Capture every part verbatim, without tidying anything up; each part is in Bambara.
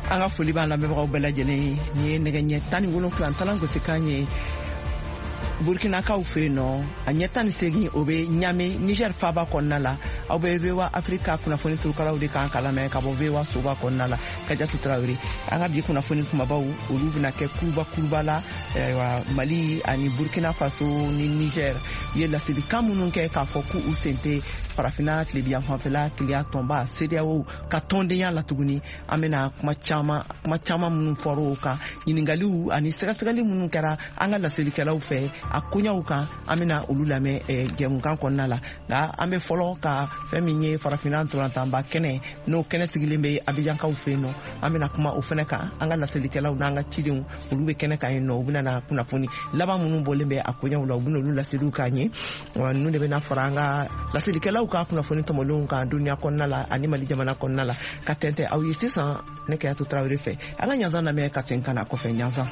anga foli b'a lamɛnbagaw bɛɛ lajɛlen ni ye nɛgɛ ɲɛ tan ni wolonwula talan gosi kan ye burkinakaw fɛ yen nɔ a ɲɛ tan ni segin o bɛ ɲame niger faba kɔnɔna la aw bɛ V O A Afrika kunnafoni turukalaw de kan ka lamɛn ka bɔ V O A soba kɔnɔna la Kajatu Tarawele an ka bi kunnafoni kumabaw olu bɛna kɛ kuruba kuruba la Mali ani Burkina Faso ni Niger u ye laselikan minnu kɛ k'a fɔ k'u sen tɛ farafina tilebiya fanfɛla kiliya tɔnba C D E A O ka tɔndenya la tuguni an bɛna kuma caman kuma caman minnu fɔra o kan ɲininkaliw ani sɛgɛsɛgɛli minnu kɛra an ka laselikɛlaw fɛ a koɲaw kan an bɛna olu lamɛn jɛmukan kɔnɔna la nka an bɛ fɔlɔ ka fɛn min ye farafina ntolantanba kɛnɛ n'o kɛnɛ sigilen bɛ Abijankaw fɛ yen nɔ an bɛna kuma o fɛnɛ kan an ka laselikɛlaw n'an ka cidenw olu bɛ kɛnɛ kan yen nɔ u bɛna na kunnafoni laban minnu bɔlen bɛ a koɲaw la u bɛna olu laseliw k'an ye ninnu de bɛna fara an ka laselikɛlaw ka kunnafoni tɔmɔlenw kan duniya kɔnɔna la ani Mali jamana kɔnɔna la ka tɛntɛn aw ye sisan ne Kajatu Tarawele fɛ an ka ɲanzan lamɛn ka segin ka na kɔfɛ ɲanzan.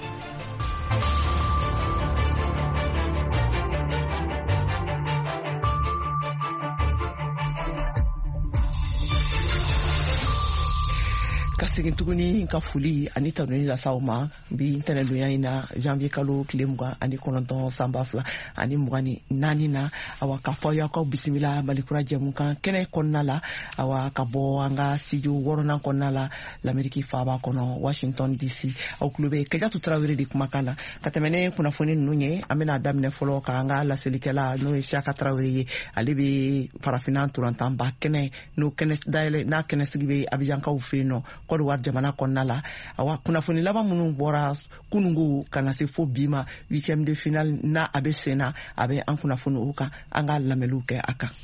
Ka segin tuguni ka foli ani tanuni lasaw ma bi ntɛnɛndonya in na janvier kalo tile mugan ani kɔnɔntɔn san ba fila ani mugan ni naani na awa ka fɔ y'aw ka bisimila Malikura jɛmukan kɛnɛ kɔnɔna la awa ka bɔ an ka studio wɔɔrɔnan kɔnɔna la l'Amérique faaba kɔnɔ Washington D C aw tulo bɛ Kajatu Tarawele de kumakan na ka tɛmɛ ne kunnafoni ninnu ye an bɛna daminɛ fɔlɔ k'an ka laselikɛla n'o ye Siaka Tarawele ye ale bɛ farafina ntolantanba kɛnɛ n'o kɛnɛ dayɛlɛ n'a kɛnɛ sigi bɛ Abijankaw fɛ yen nɔ Côte d'Ivoire jamana kɔnɔna la awa kunnafoni laban minnu bɔra kunungo kana se fo bi ma huitième de finale na a bɛ sen na a bɛ an kunnafoni o kan an ka lamɛnliw kɛ a kan.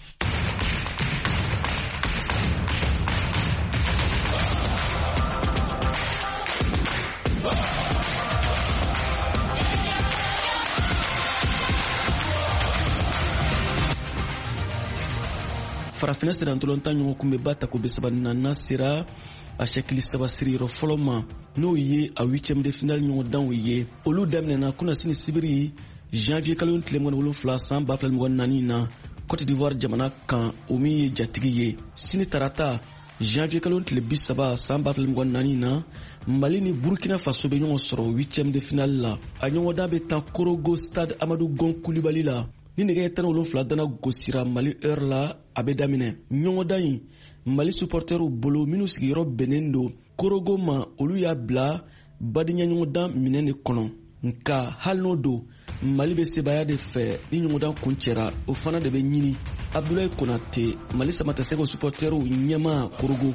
farafina sera ntolontan ɲɔgɔn kun bɛ ba ta ko bɛ saba na sera a sɛkili saba siriyɔrɔ fɔlɔ ma n'o ye a huitième de finale ɲɔgɔn danw ye olu daminɛna kunna sini sibiri janvier kalo tile mugan ni wolonwula san ba fila ni mugan ni naani na Côte d'Ivoire jamana kan o min ye jatigi ye sini tarata janvier kalo tile bi saba san ba fila ni mugan ni naani na Mali ni Burkina Faso bɛ ɲɔgɔn sɔrɔ huitième de finale la a ɲɔgɔn dan bɛ tan Korogo stade Amadou Gon Coulibaly la ni nɛgɛ tan ni wolonwula dana gosira Mali heure la a bɛ daminɛ ɲɔgɔndan in Mali supporteru bolo minnu sigiyɔrɔ bɛnnen don Korogo ma olu y'a bila badenya ɲɔgɔndan minɛn de kɔnɔ nka hali n'o don Mali bɛ sebaya de fɛ ni ɲɔgɔndan kun cɛra o fana de bɛ ɲini Abdoulaye Konate Mali Samataseko supporteru ɲɛma Korogo.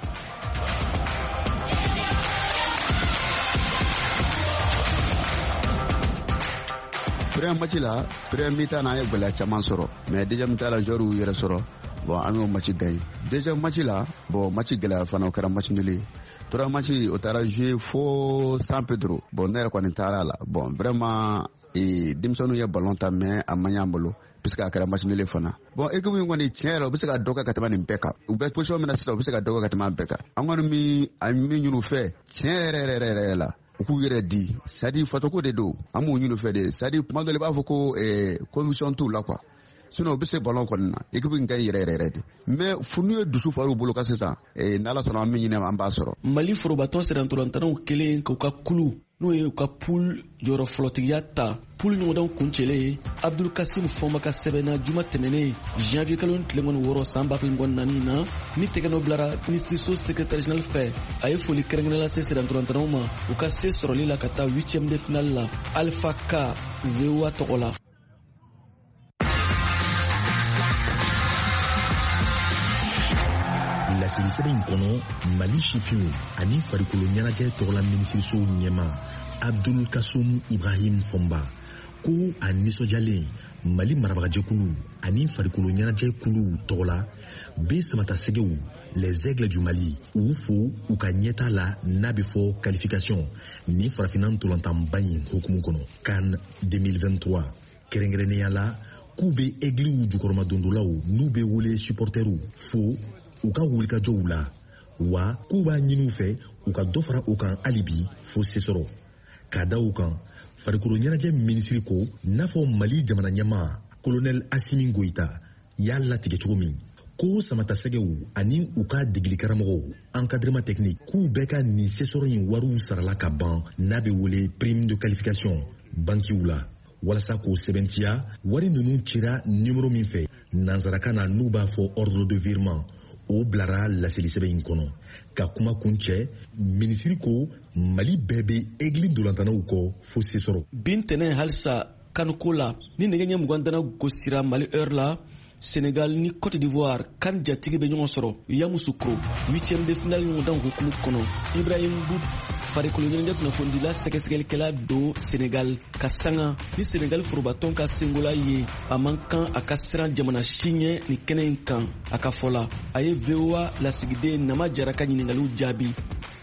Premier match la premier mi-temps na ye gɛlɛya caman sɔrɔ mais deuxième mi-temps la joueur y'u yɛrɛ sɔrɔ bon an y'o match gagné deuxième match la bon match gɛlɛya fana o kɛra match nul ye troisième match o taara jouer fo San Pedro bon ne yɛrɛ kɔni taara la bon vraiment ee denmisɛnninw ye ballon ta mais a man ɲɛ an bolo puisque a kɛra match nul fana bon équipe in kɔni tiɲɛ yɛrɛ u bɛ se ka dɔ kɛ ka tɛmɛ nin bɛɛ kan u bɛ position min na sisan u bɛ se ka dɔ kɛ ka tɛmɛ an bɛɛ kan an kɔni min a min ɲini fɛ tiɲɛ yɛrɛ yɛrɛ yɛrɛ la u k'u yɛrɛ di c'est à dire fatoko de don an b'u ɲini fɛ de c'est à dire kuma dɔ la i b'a fɔ ko ɛɛ conviction t'u la quoi sinon u bɛ se ballon kɔni na équipe in ka ɲi yɛrɛ yɛrɛ de mais funu ye dusu far'u bolo kan sisan ee n'ala sɔnna an min ɲini an b'a sɔrɔ. Mali forobatɔn sera ntolantanaw kelen k'u ka kulu n'o ye u ka poule jɔyɔrɔ fɔlɔtigiya ta poule ɲɔgɔndanw kuncɛlen Abdul Kasim Fɔnba ka sɛbɛnna juma tɛmɛnen janvier kalo tile mugan ni wɔɔrɔ san ba fila ni mugan ni naani na ni tɛgɛnɔ bilara minisiriso secrétaire général fɛ a ye foli kɛrɛnkɛrɛnnen lase sera ntolantanaw ma u ka se sɔrɔli la ka taa huitième de finale la Alpha K V O A tɔgɔ la. laseli sɛbɛn in kɔnɔ Mali sifinw ani farikolo ɲɛnajɛ tɔgɔla minisiriso ɲɛma Abdul Kasum Ibrahim Fɔnba ko a nisɔndiyalen Mali marabagajɛkulu ani farikolo ɲɛnajɛ kulu tɔgɔla bɛ samatasegew les aigles du Mali u fo u ka ɲɛta la n'a bɛ fɔ qualification ni farafina ntolantanba in hukumu kɔnɔ CAN deux mille vingt-trois kɛrɛnkɛrɛnnenya la k'u bɛ aigliw jukɔrɔma dondolaw n'u bɛ wele supporteru fo u ka wulikajɔw la wa k'u b'a ɲini u fɛ u ka dɔ fara u kan hali bi fo se sɔrɔ k'a da u kan farikolo ɲɛnajɛ minisiri ko n'a fɔ Mali jamana ɲɛmaa colonel Assimi Goïta y'a latigɛ cogo min ko samatasɛgɛw ani u ka degilikaramɔgɔw encadrement technique k'u bɛɛ ka nin sesɔrɔ in wariw sarala ka ban n'a bɛ wele prime de qualification bankiw la walasa k'o sɛbɛntiya wari ninnu cira nimero min fɛ nansarakan na n'u b'a fɔ ordre de virement o bilara laseli sɛbɛn in kɔnɔ ka kuma kun cɛ minisiri ko mali bɛɛ bɛ egili dolantanaw kɔ fo sesɔrɔ bin tɛnɛ halisa kanuko la ni nɛgɛ ɲɛ mugan dana gosira mali heure la Sénégal ni Côte d'Ivoire kan jatigi bɛ ɲɔgɔn sɔrɔ Yamoussoukro huitième de finale ɲɔgɔn dan hukumu kɔnɔ Ibrahim Boub farikolo ɲɛnajɛ kunnafonidila sɛgɛsɛgɛlikɛla do Sénégal ka sanga ni Sénégal forobatɔn ka sengola ye a man kan a ka siran jamana si ɲɛ ni kɛnɛ in kan a ka fɔ la a ye V O A lasigiden Nama Jara ka ɲininkaliw jaabi.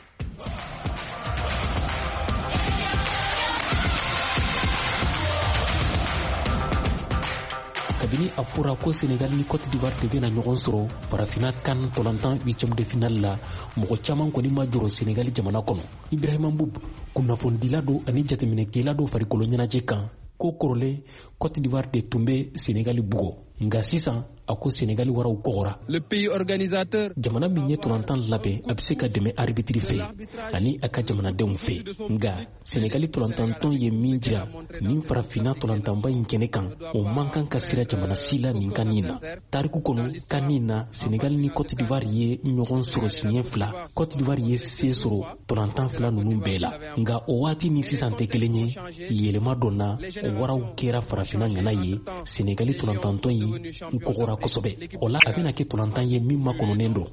kabini a fɔra ko Sénégal ni Côte d'Ivoire de bɛna ɲɔgɔn sɔrɔ farafina kan tolantan huitième de finale la mɔgɔ caman kɔni ma jɔrɔ Sénégal jamana kɔnɔ. Ibrahima Boub kunnafonidila do ani jateminɛkɛla do farikolo ɲɛnajɛ kan ko kɔrɔlen Côte d'Ivoire de tun bɛ Sénégal bugɔ nka sisan a ko Sénégal waraw kɔgɔra. Le pays organisateur jamana min ye tolantan labɛn a bɛ se ka dɛmɛ arbitre fɛ ani a ka jamanadenw fɛ nka Sénégal tolantantɔn ye min jira nin farafina tolantanba in kɛnɛ kan o man kan ka sira jamana si la nin kan nin na. Tariku kɔnɔ kan nin na Sénégal ni Côte d'Ivoire ye ɲɔgɔn sɔrɔ siɲɛ fila Côte d'Ivoire ye se sɔrɔ tolantan fila ninnu bɛɛ la nka o waati ni sisan tɛ kelen ye yɛlɛma dɔ na waraw kɛra farafina ŋana ye Sénégal tolantantɔn ye kɔgɔra kosɛbɛ o la a bɛna kɛ tolantan ye min makɔnɔnen don.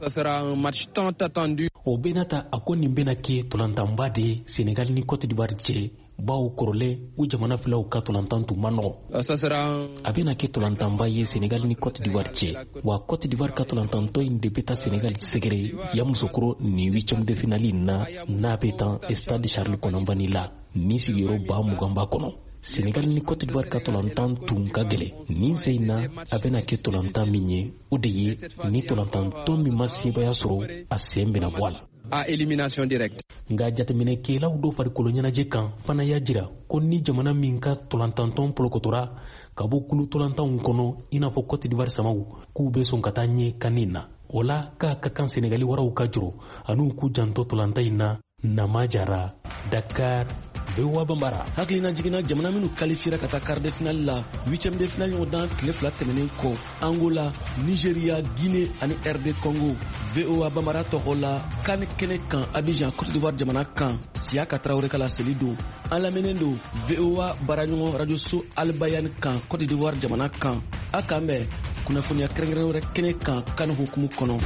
O bɛna ta a ko nin bɛna kɛ tolantanba de ye Sénégal ni Côte d'Ivoire cɛ bawo kɔrɔlen u jamana filaw ka tolantan tun ma nɔgɔ. A bɛna kɛ tolantanba ye Sénégal ni Côte d'Ivoire cɛ wa Côte d'Ivoire ka tolantantɔ in de bɛ taa Sénégal sɛgɛrɛ Yamoussoukro ni huitième de finale na n'a bɛ tan stade Charles Konampani la ni sigiyɔrɔ ba mugan b'a kɔnɔ. Sénégal ni Côte d'Ivoire ka tolantan tun ka gɛlɛn nin sen in na a bɛna kɛ tolantan min ye o de ye ni tolantantɔ min ma sebaya sɔrɔ a sen bɛna bɔ a la. A élimination directe. Nka jateminɛkɛlaw do farikolo ɲɛnajɛ kan fana y'a jira ko ni jamana min ka tolantantɔn polokotora ka bɔ kulu tolantanw kɔnɔ i n'a fɔ Côte d'Ivoire samaw k'u bɛ sɔn ka taa ɲɛ kan nin na o la k'a ka kan Sénégali waraw ka jɔrɔ an'u k'u janto tolantan in na. Nama Jara, Dakar, V O A Bambara. Hakilina jiginna jamana minnu qualifiera ka taa quart de finale la huitième de finale ɲɔgɔn dan tile fila tɛmɛnen kɔ Angola, Nigeria, Guinée ani R D Congo. V O A Bambara tɔgɔ la kan kɛnɛ kan Abidjan Côte d'Ivoire jamana kan Siaka Traoré ka laseli don an lamɛnnen don V O A baaraɲɔgɔn radio so Albayani kan Côte d'Ivoire jamana kan a kan bɛn kunnafoniya kɛrɛnkɛrɛn wɛrɛ kɛnɛ kan kan hukumu kɔnɔ.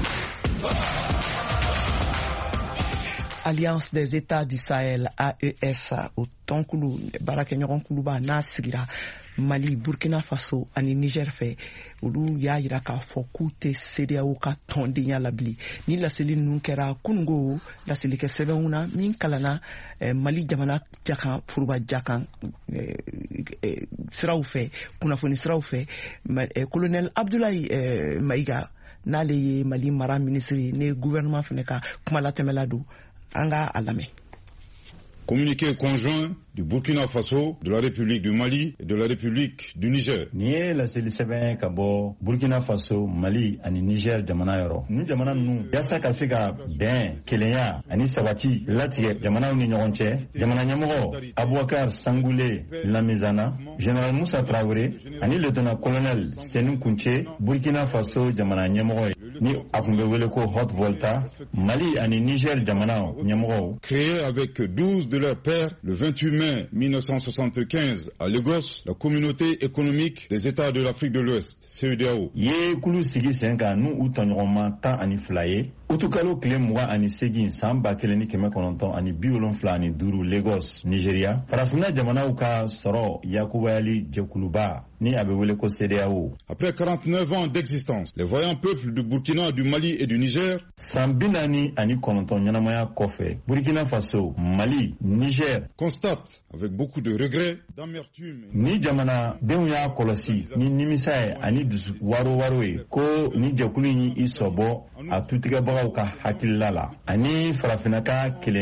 Alliance des États du Sahel A E S o tɔnkulu baarakɛɲɔgɔn kuluba n'a sigira Mali, Burkina Faso ani Niger fɛ olu y'a jira k'a fɔ k'u tɛ C D A O ka tɔndenya la bilen ni laseli ninnu kɛra kunungo laselikɛ sɛbɛnw na min kalanna eh, Mali jamana jakan furuba jakan eh, eh, siraw fɛ kunnafoni siraw fɛ eh, colonel Abdoulaye eh, Maïga n'ale ye Mali mara ministre ne gouvernement fɛnɛ ka kuma latɛmɛla don. Anga Alame. Communiqué conjoint du Burkina Faso, de la République du Mali et de la République du Niger. Niye la seli sɛbɛn ka bɔ Burkina Faso, Mali ani Niger jamana yɔrɔ. Ni jamana ninnu yasa ka se ka bɛn, kelenya ani sabati latigɛ jamanaw ni ɲɔgɔn cɛ, jamana ɲɛmɔgɔ Aboubacar Sangoulé Lamizana, Général Moussa Traoré ani lieutenant colonel Seni Kunche, Burkina Faso jamana ɲɛmɔgɔ ye. Ni a kun bɛ wele ko Hot Volta, Mali ani Niger jamana ɲɛmɔgɔw. Créé avec douze de leurs pairs le vingt-huit mai mille neuf cent soixante-quinze à Lagos, la communauté économique des États de l'Afrique de l'Ouest, C E D A O. Ye kulu sigi sen kan n'u u tɔɲɔgɔnma tan ani fila ye. Utukalo tile mugan ani segin san ba kelen ni kɛmɛ kɔnɔntɔn ani bi wolonfila ani duuru Lagos, Nigeria. Farafinna jamanaw ka sɔrɔ yakubayali jɛkuluba ni a bɛ wele ko C D A O. Après quarante-neuf ans d'existence, les voyants peuples du Burkina, du Mali et du Niger. San bi naani ani kɔnɔntɔn ɲɛnamaya kɔfɛ, Burkina Faso, Mali, Niger constate avec beaucoup de regrets, d'amertume. Ni jamana denw y'a kɔlɔsi ni nimisa ye ani dusu waro waro ye ko ni jɛkulu in i sɔbɔ a tutigɛbagaw ka hakilila la ani farafinna ka kelenya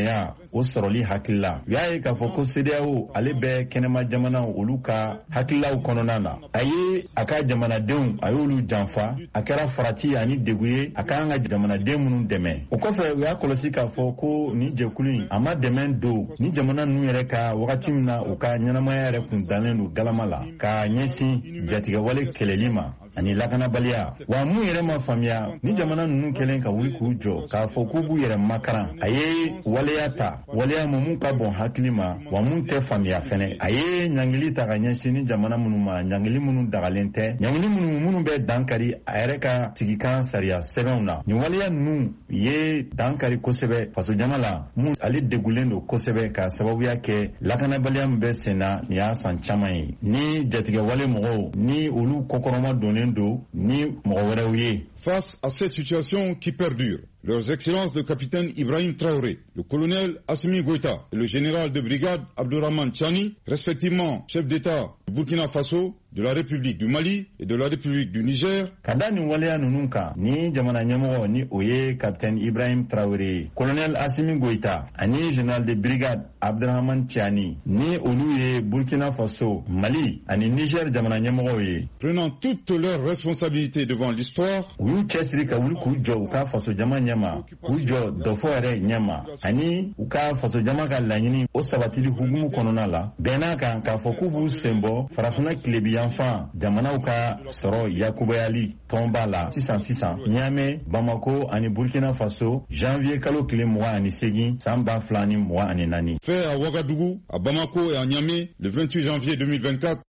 o sɔrɔli hakilila u y'a ye k'a fɔ ko C D A O ale bɛ kɛnɛma jamanaw olu ka hakililaw kɔnɔna na a ye a ka jamanadenw a y'olu janfa a kɛra farati ani degu ye a k'an ka jamanaden minnu dɛmɛ o kɔfɛ u y'a kɔlɔsi k'a fɔ ko ni jɛkulu in a ma dɛmɛ don ni jamana ninnu yɛrɛ ka wagati min na u ka ɲɛnamaya yɛrɛ kun dannen don galama la ka ɲɛsin jatigɛwale kɛlɛli ma ani lakanabaliya wa mun yɛrɛ ma faamuya ni jamana ninnu kɛlen ka wuli k'u jɔ k'a fɔ k'u b'u yɛrɛ makaran a ye waleya ta waleya ma mun ka bɔn hakili ma wa mun tɛ faamuya fɛnɛ a ye ɲangili ta ka ɲɛsin ni jamana minnu ma ɲangili minnu dagalen tɛ ɲangili minnu minnu bɛ dankari a yɛrɛ ka sigikan sariya sɛbɛnw na nin waleya ninnu ye dankari kosɛbɛ faso jama la mun ale degulen don kosɛbɛ ka sababuya kɛ lakanabaliya min bɛ sen na nin y'a san caman ye ni jatigɛwale mɔgɔw ni olu kɔkɔrɔma donnen don ni mɔgɔ wɛrɛw ye. Face à cette situation qui perdure, leurs excellences le capitaine Ibrahim Traoré, le colonel Assimi Goïta et le général de brigade Abdourahmane Tchani, respectivement chef d'État du Burkina Faso, de la République du Mali et de la République du Niger. Kadani waleya nununka ni jamana nyamoro ni oye capitaine Ibrahim Traoré, colonel Assimi Goïta, ani général de brigade Abdourahmane Tchani, ni oluye Burkina Faso, Mali, ani Niger jamana nyamoro ye. Prenant toutes leurs responsabilités devant l'histoire, uyu chesiri ka wuli k'u jɔ u ka faso jama ɲɛma k'u jɔ dɔfɔ yɛrɛ ɲɛma ani u ka faso jama ka laɲini o sabatili hukumu kɔnɔna la bɛnna kan k'a fɔ k'u b'u sen bɔ farafina tilebiyanfan jamanaw ka sɔrɔ yakubayali tɔnba la sisan sisan Niamey, Bamako ani Burkina Faso janvier kalo tile mugan ani segin san ba fila ni mugan ani naani. Fait à Ouagadougou, à Bamako et à Niamey le vingt-huit janvier deux mille vingt-quatre.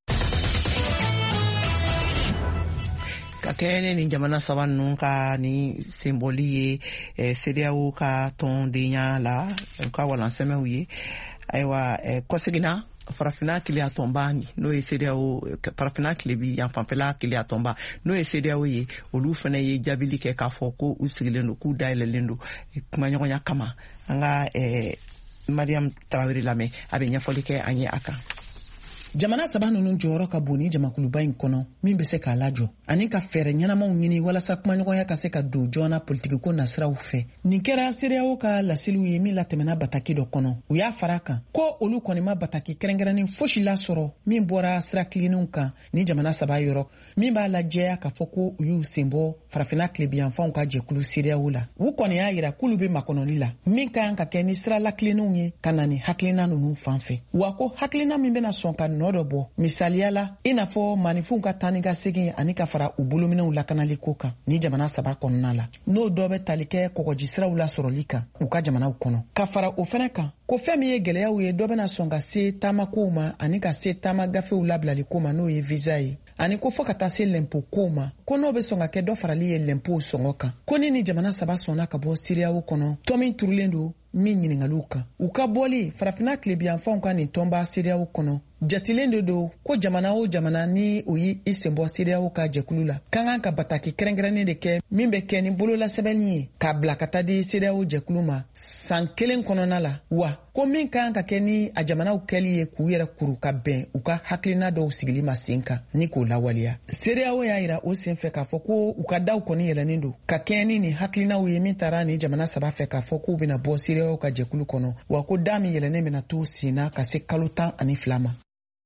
Ka kɛɲɛ ni jamana saba ninnu ka ni senbɔli ye eh, C D A O ka tɔndenya la u ka walansɛmɛw ye ayiwa eh, kɔseginna farafina kiliya tɔnba n'o ye C D A O farafina kilebi yan fanfɛla kiliya tɔnba n'o ye C D A O ye olu fana ye jaabili kɛ k'a fɔ ko u sigilen don k'u dayɛlɛlen don kumaɲɔgɔnya kama an ka eh, Mariam Traoré lamɛn a bɛ ɲɛfɔli kɛ an ye a kan. Jamana saba ninnu jɔyɔrɔ ka bon ni jamakuluba in kɔnɔ min bɛ se k'a lajɔ ani ka fɛɛrɛ ɲɛnamaw ɲini walasa kumaɲɔgɔnya ka se ka don joona politikiko nasiraw fɛ. Nin kɛra C D A O ka laseliw ye min latɛmɛna bataki dɔ kɔnɔ. U y'a fara kan ko olu kɔni ma bataki kɛrɛnkɛrɛnnen fosi lasɔrɔ min bɔra sira kiliniw kan ni jamana saba yɔrɔ min b'a lajɛya k'a fɔ ko u y'u sen bɔ farafina tilebiyanfanw ka jɛkulu C D A O la. U kɔni y'a yira k'olu bɛ makɔnɔli la min ka kan ka kɛ ni sira lakileninw ye ka na ni hakilina ninnu fan fɛ. Wa ko hakilina min bɛna sɔn ka nɔ dɔ bɔ misaliya la i n'a fɔ manifinw ka taa ni ka segin ani ka fara u bolominɛw lakanali ko kan ni jamana saba kɔnɔna la n'o dɔ bɛ tali kɛ kɔgɔji siraw la sɔrɔli kan u ka jamanaw kɔnɔ ka fara o fɛnɛ kan ko fɛn min ye gɛlɛyaw ye dɔ bɛna sɔn ka se taamakow ma ani ka se taama gafew labilali ko ma n'o ye visa ye ani ko fɔ ka taa se lɛnpo kow ma ko n'o bɛ sɔn ka kɛ dɔ farali ye lɛnpow sɔngɔ kan ko ni ni jamana saba sɔnna ka bɔ C D A O kɔnɔ tɔn min turulen don min ɲiningaliw kan u ka bɔli farafina tilebiyanfanw ka nin tɔnba C D A O kɔnɔ jatilen de don ko jamana o jamana ni o yi i sen bɔ C D A O ka jɛkulu la kan kan ka bataki kɛrɛnkɛrɛnnen de kɛ min bɛ kɛ ni bololasɛbɛnni ye k'a bila ka taa di C D A O jɛkulu ma san kelen kɔnɔna la wa ko min kan ka kɛ ni a jamanaw kɛli ye k'u yɛrɛ kuru ka bɛn u ka hakilina dɔw sigili ma sen kan ni k'o lawaleya. C D A O y'a yira o sen fɛ k'a fɔ ko u ka daw kɔni yɛlɛnnen don ka kɛɲɛ ni nin hakilinaw ye min taara ni jamana saba fɛ k'a fɔ k'u bɛna bɔ C D A O ka jɛkulu kɔnɔ wa ko da min yɛlɛnnen bɛna to sen na ka se kalo tan ani fila ma.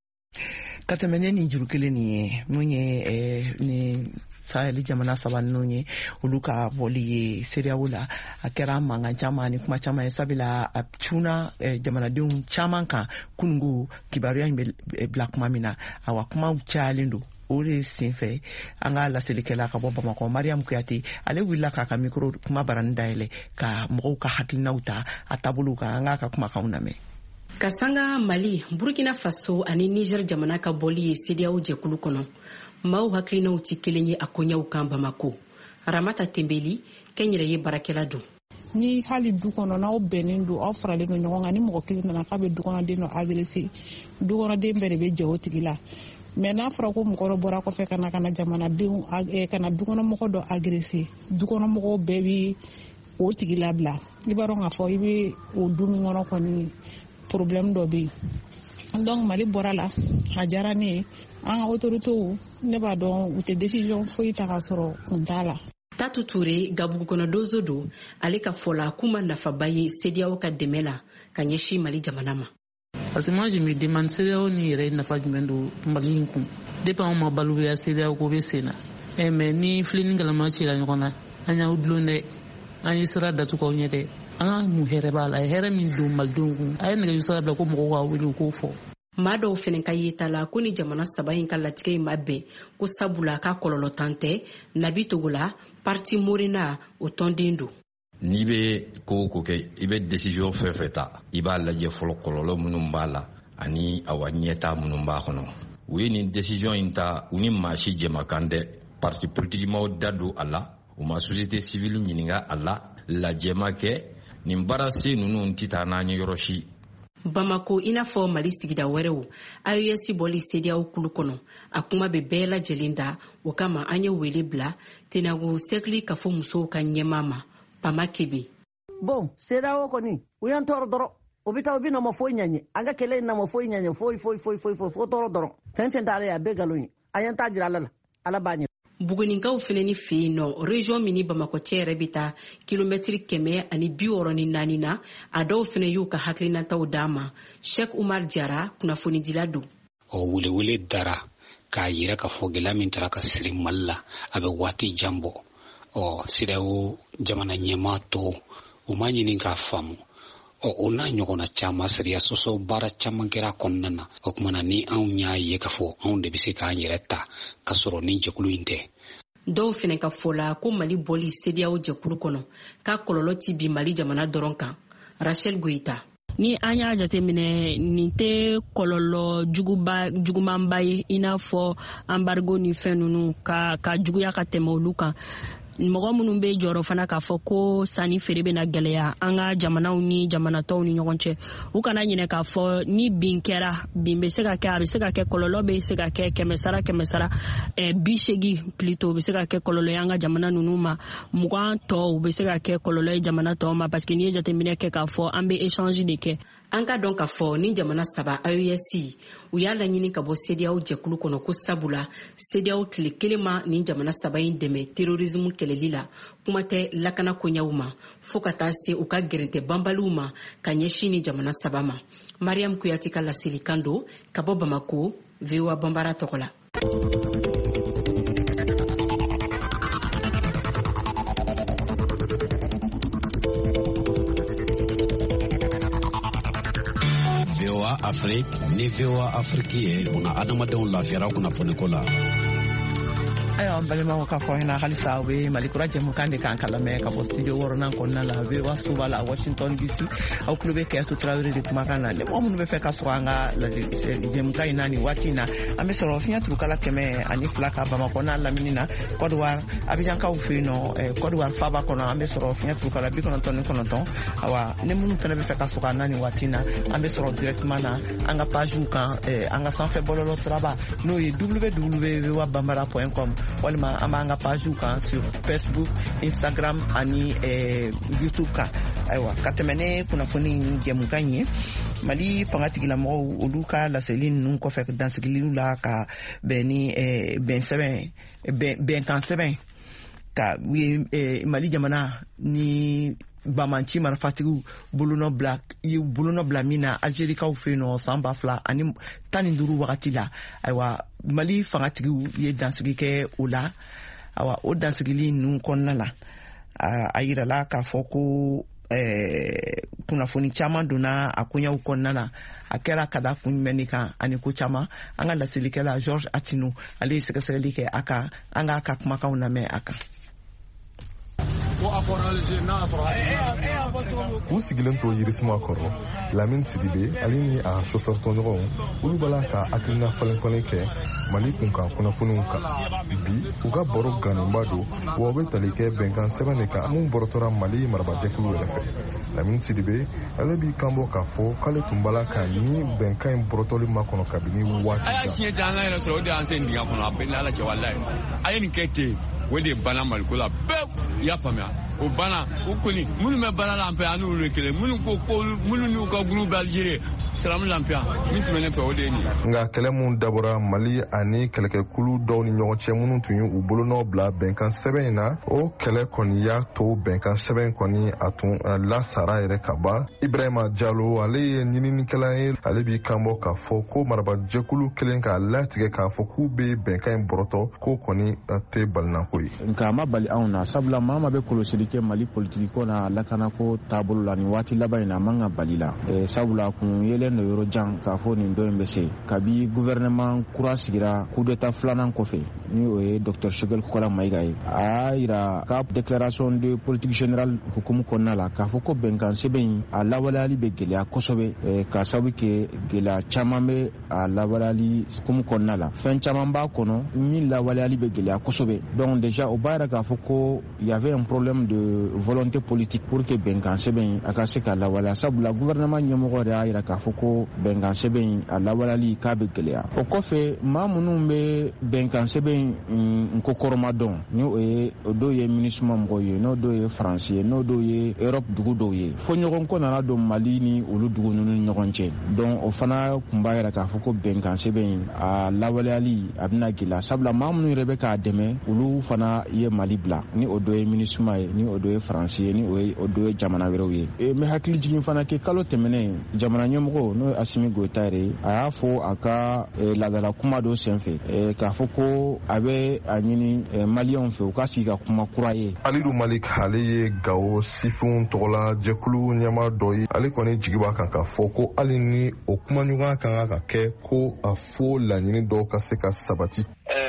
Ka tɛmɛ ne ni juru kelen nin ye mun ye ni saheli jamana saba ninnu ye olu ka bɔli ye C D A O la a kɛra mankan caman ni kuma caman ye sabula a cunna jamanadenw caman kan kunungo kibaruya in bɛ bila kuma min na awa kumaw cayalen don o de senfɛ an ka laselikɛla ka bɔ Bamakɔ Mariam Kuyate ale wulila k'a ka micro kuma barani dayɛlɛ ka mɔgɔw ka hakilinaw ta a taabolow kan an k'a ka kumakanw lamɛn. Kasanga Mali, Burkina Faso ani Niger jamana ka bɔli ye C D A O jɛkulu kɔnɔ maaw hakilinaw ti kelen ye a koɲɛw kan Bamako. Ramata Tembeli kɛnyɛrɛ ye barakɛla don. Ni hali du kɔnɔ n'aw bɛnnen don aw faralen don ɲɔgɔn kan ni mɔgɔ kelen nana k'a bɛ dukɔnɔden dɔ agressé dukɔnɔden bɛɛ de bɛ jɛ o tigi la mais n'a fɔra ko mɔgɔ dɔ bɔra kɔfɛ ka na ka na jamanadenw ka na dukɔnɔmɔgɔ dɔ agressé dukɔnɔmɔgɔw bɛɛ bɛ o tigi labila i b'a dɔn k'a fɔ i bɛ o du min kɔnɔ kɔni problème dɔ bɛ yen donc Mali bɔra la a diyara ne ye an ka autorités ne b'a dɔn u tɛ décision foyi ta ka sɔrɔ kun t'a la. Tatu Touré gabugu kɔnɔ donso do ale ka fɔla kuma nafaba ye C D E A O ka dɛmɛ la ka ɲɛsin Mali jamana ma. Parce que moi je me demande C D E A O ni yɛrɛ nafa jumɛn do Mali in kun. Depuis an ma baluya C D E A O ko bɛ sen na. Eh mais ni filini galama cira ɲɔgɔn na an y'aw dulon dɛ an ye sira datugu aw ɲɛ dɛ an ka mun hɛrɛ b'a la hɛrɛ min don malidenw kun a ye nɛgɛjuru sira bila ko mɔgɔw ka wele u k'o fɔ. Maa dɔw fɛnɛ ka yeta la ko ni jamana saba in ka latigɛ in ma bɛn ko sabula ka kɔlɔlɔ tan tɛ Nabi Togo la parti Morena o tɔnden do. N'i bɛ ko o ko kɛ i bɛ décision fɛn fɛn ta i b'a lajɛ fɔlɔ kɔlɔlɔ minnu b'a la ani awa ɲɛta minnu b'a kɔnɔ u ye nin décision in ta u ni maa si jɛmakan dɛ parti politique maaw da don a la u ma société civile ɲininka a la lajɛma kɛ nin baara se ninnu tɛ taa n'an ye yɔrɔ si. Bamako i n'a fɔ Mali sigida wɛrɛw A E S bɔli C D E A O kulu kɔnɔ a kuma bɛ bɛɛ lajɛlen da o kama an ye wele bila Tenago Sekli ka fɔ musow ka ɲɛmaa ma Pama Kebe. Bon C D E A O kɔni u y'an tɔɔrɔ dɔrɔn o bɛ taa u bɛ na ma foyi ɲaɲɛ an ka kɛlɛ in na ma foyi ɲaɲɛ foyi foyi foyi foyi foyi fo tɔɔrɔ dɔrɔn fɛn fɛn t'ale ye a bɛɛ nkalon ye a y'an ta jira Ala la Ala b'a ɲɛ. Buguninkaw fɛnɛ ni fɛ yen nɔ région min ni Bamakɔ cɛ yɛrɛ bɛ taa kilomɛtiri kɛmɛ ani bi wɔɔrɔ ni naani na a dɔw fɛnɛ y'u ka hakilinataw d'a ma Sheikh Umar Jara kunnafonidila don. O welewele dara k'a yira k'a fɔ gɛlɛya min taara ka siri Mali la a bɛ waati jan bɔ ɔ C D E A O jamana ɲɛmaa tɔw u ma ɲini k'a faamu ɔ o n'a ɲɔgɔnna caman sariya sɔsɔ baara caman kɛra kɔnɔna na o kumana ni anw y'a ye k'a fɔ anw de bɛ se k'an yɛrɛ ta ka sɔrɔ ni jɛkulu in tɛ. Dɔw fɛnɛ ka fɔla ko Mali bɔli C D E A O jɛkulu kɔnɔ k'a kɔlɔlɔ ti bi Mali jamana dɔrɔn kan. Rachel Goita. Ni an y'a jateminɛ nin tɛ kɔlɔlɔ juguba jugumanba ye i n'a fɔ embargo ni fɛn ninnu ka ka juguya ka tɛmɛ olu kan. Mɔgɔ minnu bɛ jɔrɔ fana k'a fɔ ko sanni feere bɛna gɛlɛya an ka jamanaw ni jamanatɔw ni ɲɔgɔn cɛ u kana ɲinɛ k'a fɔ ni bin kɛra bin bɛ se ka kɛ a bɛ se ka kɛ kɔlɔlɔ bɛ se ka kɛ kɛmɛ sara kɛmɛ sara bi seegin plutôt bɛ se ka kɛ kɔlɔlɔ ye an ka jamana ninnu ma mugan tɔw bɛ se ka kɛ kɔlɔlɔ ye jamana tɔw ma parce que n'i ye jateminɛ kɛ k'a fɔ an bɛ échange de kɛ. An ka dɔn k'a fɔ ni jamana saba A E S u y'a laɲini ka bɔ C D E A O jɛkulu kɔnɔ ko sabula C D E A O tile kelen ma ni jamana saba in dɛmɛ terrorisme kɛlɛli la kuma tɛ lakana koɲaw ma fo ka taa se u ka gɛrɛntɛ banbaliw ma ka ɲɛsin ni jamana saba ma. Mariam Kuyati ka laselikan don ka bɔ Bamako V O A Bambara tɔgɔ la. V O A Afrique ni V O A Afrique ye buna adamadenw lafiyara kunnafoniko la. Ayo an balimaw ka fɔ ɲɛna halisa u bɛ Malikura jɛmukan de kan ka lamɛn ka bɔ studio wɔɔrɔnan kɔnɔna la V O A suba la Washington D C aw tulo bɛ Kɛyatu Tarawele de kumakan na ni mɔgɔ minnu bɛ fɛ ka sɔrɔ an ka jɛmukan in na nin waati in na an bɛ sɔrɔ fiɲɛ turukala kɛmɛ ani fila ka Bamakɔ n'a lamini na Côte d'Ivoire Abidjankaw fɛ yen nɔ Côte d'Ivoire faaba kɔnɔ an bɛ sɔrɔ fiɲɛ turukala bi kɔnɔntɔn ni kɔnɔntɔn awa ni minnu fana bɛ fɛ ka sɔrɔ an na nin waati in na an bɛ sɔrɔ directement na an ka pagew kan an ka sanfɛ bɔlɔlɔ siraba n'o ye w w w point v o a bambara point com walima an b'an ka pagew kan sur Facebook, Instagram ani YouTube kan ayiwa ka tɛmɛ ne kunnafoni jɛmukan ye Mali fanga tigilamɔgɔw olu ka laseli ninnu kɔfɛ dansigiliw la ka bɛn ni bɛn sɛbɛn bɛnkan sɛbɛn ka u ye Mali jamana ni Bamanci marifatigiw bolonɔ bila i bolonɔ bila min na Algérikaw fɛ yen nɔ san ba fila ani tan ni duuru wagati la ayiwa Mali fangatigiw ye dansigi kɛ o la ayiwa o dansigili ninnu kɔnɔna la a yirala k'a fɔ ko kunnafoni caman donna a koɲɛw kɔnɔna na a kɛra ka da kun jumɛn de kan ani ko caman an ka laselikɛla Georges Atino ale ye sɛgɛsɛgɛli kɛ a kan an k'a ka kumakanw lamɛn a kan. U sigilen to Yirisuma kɔrɔ Lamine Sidibe ale ni a chauffeur tɔɲɔgɔnw olu bala ka hakilina falen-falen kɛ Mali kunkan kunnafoniw kan bi u ka baro ganenba don wa u bɛ tali kɛ bɛnkan sɛbɛn de kan mun bɔrɔtɔra Mali marabajɛkulu yɛrɛ fɛ. Lamine Sidibe ale b'i kanbɔ k'a fɔ k'ale tun bala ka ni bɛnkan in bɔrɔtɔli makɔnɔ kabini waati a y'a siɲɛ ta an ka yɛrɛ sɔrɔ o de y'an se nin dingɛ kɔnɔ a bɛɛ ni Ala cɛ walayi a ye nin kɛ ten o de bana Maliko la bɛɛ y'a faamuya o bana o kɔni minnu bɛ baara la an fɛ an n'olu kelen minnu ko ko minnu n'u ka groupe Algérie salamu lafiya min tɛmɛnen fɛ o de ye nin nka kɛlɛ mun dabɔra Mali ani kɛlɛkɛkulu dɔw ni ɲɔgɔn cɛ minnu tun y'u bolonɔ bila bɛnkan sɛbɛn in na o kɛlɛ kɔni y'a to bɛnkan sɛbɛn kɔni a tun lasara yɛrɛ ka ban. Ibrahima Diallo ale ye ɲininikɛla ye ale b'i kanbɔ k'a fɔ ko marabajɛkulu kelen k'a latigɛ k'a fɔ k'u bɛ bɛnkan in bɔrɔtɔ ko kɔni tɛ balinako ye. nka a ma bali anw na sabula maa ma bɛ kɔlɔsili kɛ Mali politiki ko na lakanako taabolo la nin waati laban in na a man ka bali la sabula kun yelen do yɔrɔ jan k'a fɔ nin dɔ in bɛ se kabi gouvernement kura sigira coup d'état filanan kɔfɛ ni o ye docteur Choguel Kokala Mayiga ye a yira ka déclaration de politique générale hukumu kɔnɔna la k'a fɔ ko bɛnkan sɛbɛn in a lawaleyali bɛ gɛlɛya kosɛbɛ k'a sababu kɛ gɛlɛya caman bɛ a lawaleyali hukumu kɔnɔna la fɛn caman b'a kɔnɔ min lawaleyali bɛ gɛlɛya kosɛbɛ donc déjà o b'a yira k'a fɔ ko y avait un problème de volonté politique pour que bɛnkan sɛbɛn in a ka se ka lawaleya sabula gouvernement ɲɛmɔgɔ de y'a yira k'a fɔ ko bɛnkan sɛbɛn in a lawaleyali k'a bɛ gɛlɛya o kɔfɛ maa minnu bɛ bɛnkan sɛbɛn in ko kɔrɔma dɔn ni o ye o dɔw ye MINUSMA mɔgɔw ye n'o dɔw ye faransi ye n'o dɔw ye Europe dugu dɔw ye fo ɲɔgɔn ko nana don Mali ni olu dugu ninnu ni ɲɔgɔn cɛ donc o fana tun b'a yira k'a fɔ ko bɛnkan sɛbɛn in a lawaleyali a bɛna gɛlɛya sabula maa minnu yɛrɛ bɛ k'a dɛmɛ olu fana ye Mali bila ni o dɔ ye MINUSMA ye ni o dɔ ye faransi ye ni o dɔ ye jamana wɛrɛw ye e mɛ hakili jigin fana kɛ kalo tɛmɛnen jamana ɲɛmɔgɔ n'o ye Asimi Goita yɛrɛ a y'a fɔ a ka laadala kuma dɔ senfɛ k'a fɔ ko a bɛ a ɲini maliyɛnw fɛ u ka sigi ka kuma kura ye. Alidu Malik ale ye Gawo sifinw tɔgɔla jɛkulu ɲɛma dɔ ye ale kɔni jigi b'a kan k'a fɔ ko hali ni o kumaɲɔgɔnya kan ka kɛ ko a fo laɲini dɔw ka se ka sabati.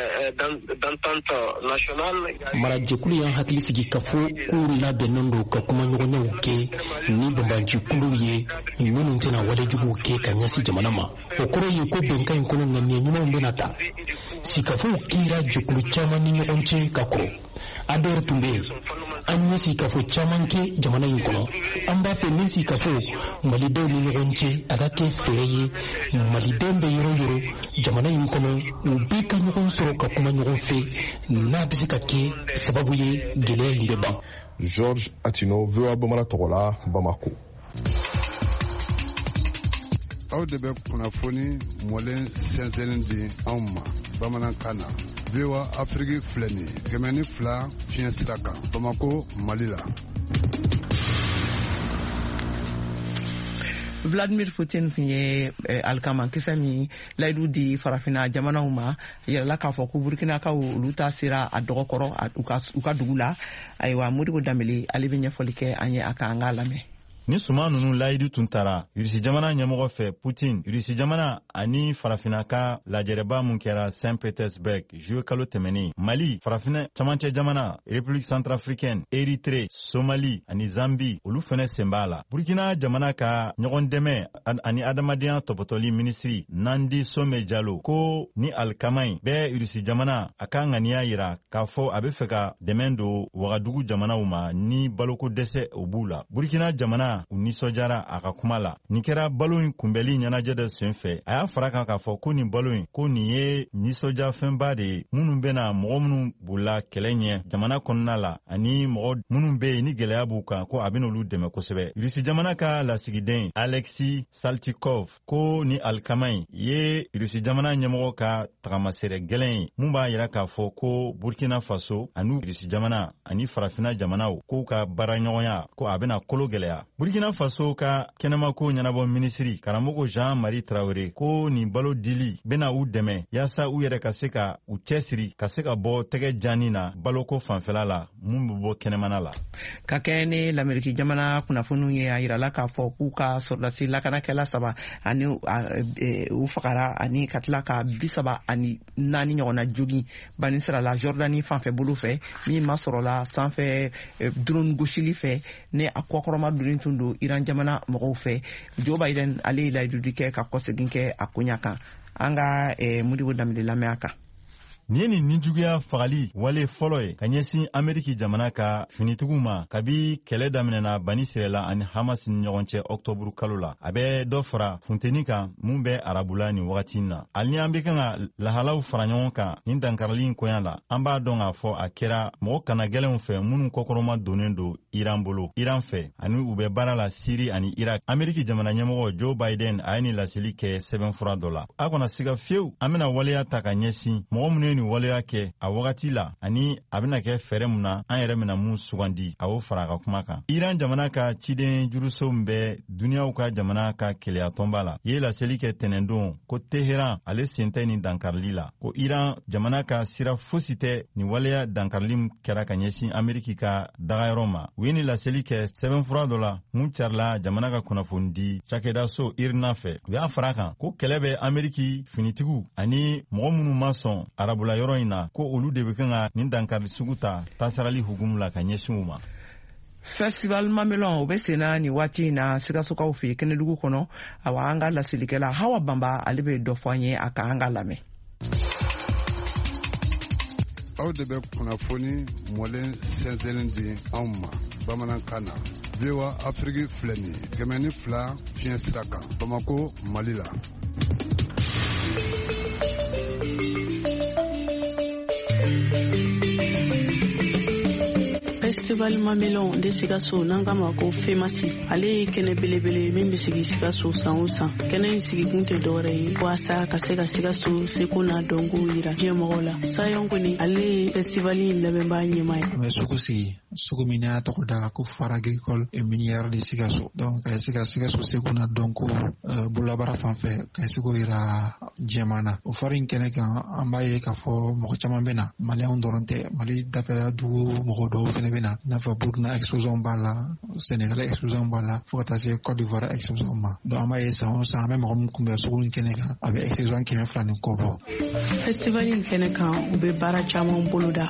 marajɛkulu y'an hakili sigi ka fɔ k'u labɛnnen don ka kumaɲɔgɔnyaw kɛ ni banbanjikuluw ye minnu tɛna walejuguw kɛ ka ɲɛsin jamana ma o kɔrɔ ye ko bɛnkan in kɔnɔ ŋaniya ɲumanw bɛna ta sikafow kɛra jɛkulu caman ni ɲɔgɔn cɛ ka kɔrɔ a dɔ yɛrɛ tun bɛ yen an ye sikafo caman kɛ jamana in kɔnɔ an b'a fɛ ni sikafo malidenw ni ɲɔgɔn cɛ a ka kɛ fɛɛrɛ ye malidenw bɛ yɔrɔ yɔrɔ jamana in kɔnɔ u bɛɛ ka ɲɔgɔn sɔrɔ ka kuma ɲɔgɔn fɛ n'a bɛ se ka kɛ sababu ye gɛlɛya in bɛ ban. George Atino V O A Bamara tɔgɔ la Bamako. aw de bɛ kunnafoni mɔlen sɛnsɛnnin di anw ma bamanankan na V O A Afrique filɛ nin ye kɛmɛ ni fila fiɲɛ sira kan Bamako Mali la. Vladimir Putin tun ye alikamakisɛ min layidu di farafina jamanaw ma yɛrɛla k'a fɔ ko burkinakaw olu ta sera a dɔgɔkɔrɔ u ka dugu la ayiwa Modibo Dambele ale bɛ ɲɛfɔli kɛ an ye a ka an k'a lamɛn. Ni suma nunu layidu tun tara Irisi jamana ɲɛmɔgɔ fɛ Putin Irisi jamana ani farafina ka lajɛrɛba mun kɛra Saint Petersburg juillet kalo tɛmɛnen Mali farafina camancɛ jamana République centrafricaine Érythrée Somalie ani Zambie olu fɛnɛ sen b'a la Burkina jamana ka ɲɔgɔn dɛmɛ ani adamadenya tɔpɔtɔli ministri Nandi Some Diallo ko ni alikama in bɛɛ Irisi jamana a ka ŋaniya yira k'a fɔ a bɛ fɛ ka dɛmɛ don Wagadugu jamanaw ma ni baloko dɛsɛ o b'u la Burkina jamana u nisɔndiyara a ka kuma la nin kɛra balo in kunbɛli ɲɛnajɛ dɔ senfɛ a y'a fara kan k'a fɔ ko nin balo in ko nin ye nisɔndiyafɛnba de ye minnu bɛna mɔgɔ minnu bolila kɛlɛ ɲɛ jamana kɔnɔna la ani mɔgɔ minnu bɛ yen ni gɛlɛya b'u kan ko a bɛna olu dɛmɛ kosɛbɛ Irisi jamana ka lasigiden Alexis Saltikov ko ni alikama in ye Irisi jamana ɲɛmɔgɔ ka tagamasɛrɛ gɛlɛn ye mun b'a yira k'a fɔ ko Burkina Faso ani Irisi jamana ani farafina jamanaw k'u ka baaraɲɔgɔnya ko a bɛna kolo gɛlɛya Burkina Faso ka kɛnɛmako ɲɛnabɔ minisiri karamɔgɔ Jean-Marie Traoré ko nin balo dili bɛna u dɛmɛ yaasa u yɛrɛ ka se ka u cɛsiri ka se ka bɔ tɛgɛ janni na baloko fanfɛla la mun bɛ bɔ kɛnɛmana la. Ka kɛ ni Lamɛriki jamana kunnafoniw ye a yirala k'a fɔ k'u ka sɔrɔdasi lakanakɛla saba ani u fagara ani ka tila ka bi saba ani naani ɲɔgɔnna jogi bani sira la Jordani fanfɛ bolo fɛ min ma sɔrɔla sanfɛ drone gosili fɛ ne a kɔkɔrɔma dunin tun don Iran jamana mɔgɔw fɛ Joe Biden ale ye layidu kɛ ka kɔsegin kɛ a koɲa kan an ka Modibo Dambele lamɛn a kan. nin ye nin ninjuguya fagali wale fɔlɔ ye ka ɲɛsin ameriki jamana ka finitigiw ma kabi kɛlɛ daminɛna bani sirɛla ani hamas ni ɲɔgɔn cɛ ɔktɔburu kalo la a bɛ dɔ fara funteni kan mun bɛ arabula nin wagati na hali ni an bɛ kan ka lahalaw fara ɲɔgɔn kan nin dankarili in koɲa la an b'a dɔn k'a fɔ a kɛra mɔgɔ kana gɛlɛnw fɛ minnu kɔkɔrɔma donnen don iran bolo iran fɛ ani u bɛ baara la siri ani irak ameriki jamana ɲɛmɔgɔ joe biden a ye nin laseli kɛ sɛbɛnfura dɔ la a kana siga fiyewu an bɛna waleya ta ka ɲɛsin mɔgɔ minnu ye nin waleya kɛ a wagati la ani a bɛna kɛ fɛɛrɛ mun na an yɛrɛ bɛna mun sugandi a y'o fara a ka kuma kan iran jamana ka ciden juruso min bɛ duniyaw ka jamana ka keleya tɔnba la ye laseli kɛ tɛnɛndon ko teheran ale sen tɛ nin dankarili la ko iran jamana ka sira fosi tɛ nin waleya dankarili kɛra ka ɲɛsin ameriki ka dagayɔrɔ ma u ye nin laseli kɛ sɛbɛnfura dɔ la mun carila jamana ka kunnafoni di cakɛda so irina fɛ u y'a fara kan ko kɛlɛ bɛ ameriki finitigiw ani mɔgɔ minnu ma sɔn arabula yɔrɔ in na ko olu de bɛ kan ka nin dankari sugu ta tasarali hukumu la ka ɲɛsin u ma. Festival Mamelon o bɛ senna nin waati in na Sikasokaw fɛ Kɛnɛdugu kɔnɔ awa an ka lasilikɛla Hawa Bamba ale bɛ dɔ fɔ an ye a ka an ka lamɛn. aw de bɛ kunnafoni mɔlen sɛnsɛnlen di anw ma bamanankan na V O A Afrique filɛ nin ye kɛmɛ ni fila fiɲɛ sira kan Bamako Mali la. Festival Mamelon de Sikaso n'an k'a ma ko Femasi ale ye kɛnɛ belebele min bɛ sigi Sikaso san o san kɛnɛ in sigi kun tɛ dɔwɛrɛ ye walasa ka se ka Sikaso seko n'a dɔnko yira diɲɛ mɔgɔw la Sayon kɔni ale ye festival in lamɛnbaa ɲɛmaa ye. An bɛ sugu sigi sugu min y'a tɔgɔ da ko Foire agricole et minière de Sikaso donc ka se ka Sikaso seko n'a dɔnko bololabaara fan fɛ ka se k'o yira diɲɛmaa na o foire in kɛnɛ kan an b'a ye k'a fɔ mɔgɔ caman bɛ na maliyɛnw dɔrɔn tɛ Mali dafɛ dugu mɔgɔ dɔw fɛnɛ bɛ na n'a fɔ Burkina explosion b'a la Sénégal explosion b'a la fo ka taa se Côte d'Ivoire explosion ma donc an b'a ye san o san an bɛ mɔgɔ min kunbɛn sugu in kɛnɛ kan a bɛ explosion kɛmɛ fila ni kɔ bɔ. Festival in kɛnɛ kan u bɛ baara caman boloda.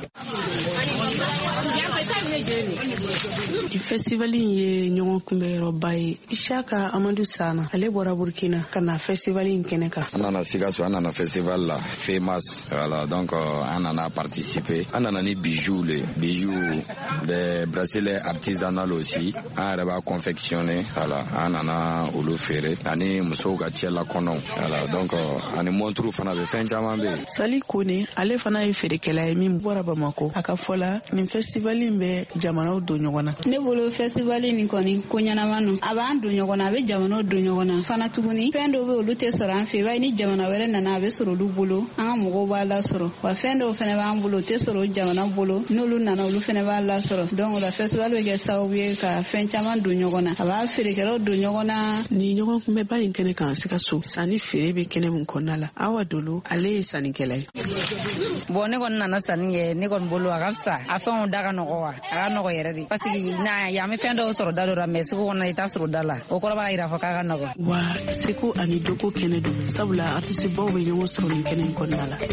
Festival in ye ɲɔgɔn kunbɛyɔrɔba ye Isaka Amadu Sana ale bɔra Burkina ka na festival in kɛnɛ kan. An nana Sikaso an nana festival la Femas voilà donc an nana participer an nana ni bijoux le bijoux des bracelets artisanal aussi an yɛrɛ b'a confectionner voilà an nana olu feere ani musow ka cɛla kɔnɔ voilà donc ani montre fana bɛ fɛn caman bɛ yen. Sali Kone ale fana ye feerekɛla ye min bɔra Bamako a ka fɔ la nin festival in bɛ jamanaw don ɲɔgɔn na. Ne bolo festival ni kɔni ko ɲɛnama no a b'an don ɲɔgɔn na a bɛ jamanaw don ɲɔgɔn na fana tuguni fɛn dɔw bɛ olu tɛ sɔrɔ an fɛ i b'a ye ni jamana wɛrɛ nana a bɛ sɔrɔ olu bolo an ka mɔgɔw b'a lasɔrɔ wa fɛn dɔw fɛnɛ b'an bolo o tɛ sɔrɔ jamana bolo n'olu nana olu fɛnɛ b'a lasɔrɔ donc la festival bɛ kɛ sababu ye ka fɛn caman don ɲɔgɔn na a b'a feerekɛlaw don ɲɔgɔn na. Ni ɲɔgɔn kunbɛba in kɛnɛ kan Sikaso sanni feere bɛ kɛnɛ min kɔnɔna la Awa Dolo ale ye sannikɛla ye. Bon ne kɔni nana sanni kɛ ne kɔni bolo a ka fisa a fɛnw da ka nɔgɔ wa a ka nɔgɔ yɛrɛ de parce que na yan bɛ fɛn dɔw sɔrɔ da dɔ la mais sugu kɔnɔ i t'a sɔrɔ da la o kɔrɔ b'a yira fɔ k'a ka nɔgɔ. Wa seko ani doko kɛnɛ don sabula artiste baw bɛ ɲɔgɔn sɔrɔ nin kɛnɛ in kɔnɔna la.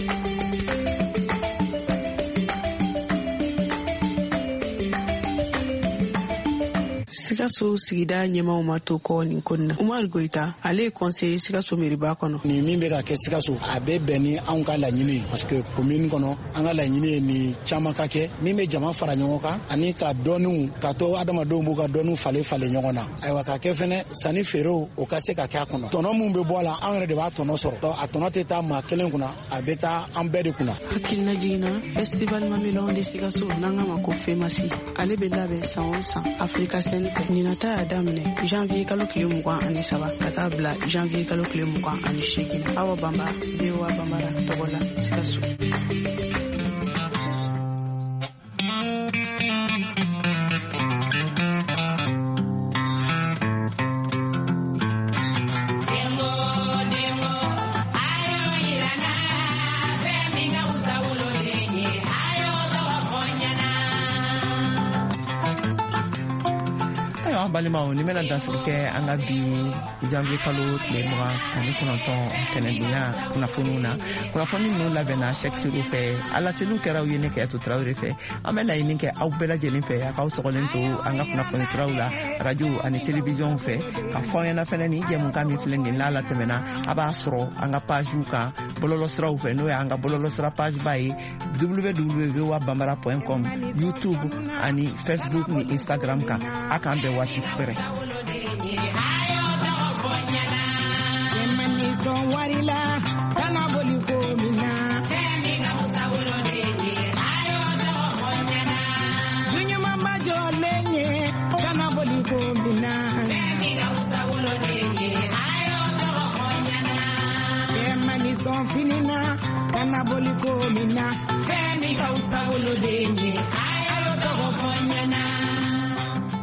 Sikaso sigida ɲɛmaaw ma to kɔ nin ko na Umar Goita ale ye conseiller Sikaso mairie kɔnɔ. Ni min bɛ ka kɛ Sikaso a bɛ bɛn ni anw ka laɲini ye parce que commune kɔnɔ an ka laɲini ye ni caman ka kɛ min bɛ jama fara ɲɔgɔn kan ani ka dɔnniw ka to adamadenw b'u ka dɔnniw falen falen ɲɔgɔn na ayiwa ka kɛ fɛnɛ sanni feerew o ka se ka kɛ a kɔnɔ tɔnɔ min bɛ bɔ a la an yɛrɛ de b'a tɔnɔ sɔrɔ donc a tɔnɔ tɛ taa maa kelen kunna a bɛ taa an bɛɛ de kunna. Hakilina jiginna festival Mamelon de Sikaso n'an ka ma ko Femasi ale bɛ labɛn san o san Africa Scène fɛ nin nata y'a daminɛ janvier kalo tile mugan ani saba ka taa bila janvier kalo tile mugan ani seegin Awa Bamba V O A Bambara tɔgɔ la Sikaso. ayiwa an balimaw ni bɛna dansigi kɛ an ka bi janvier kalo tile mugan ani kɔnɔntɔn tɛnɛndonya kunnafoniw na kunnafoni ninnu labɛnna Cheick Tiro fɛ a laseliw kɛra u ye ne Kɛyatu Tarawele fɛ an bɛ laɲini kɛ aw bɛɛ lajɛlen fɛ a k'aw sɔgɔlen to an ka kunnafoni siraw la radio ani télévision fɛ ka fɔ ɲɛna fɛnɛ ni jɛmukan min filɛ nin n'a latɛmɛna a b'a sɔrɔ an ka pagew kan bɔlɔlɔsiraw fɛ n'o ye an ka bɔlɔlɔsira page ba ye w w w point banbara point com YouTube ani Facebook ni Instagram kan a k'an bɛn waati bɛrɛ. Finina kanaboliko mina femi ka usawolo denye ayo to go fonyana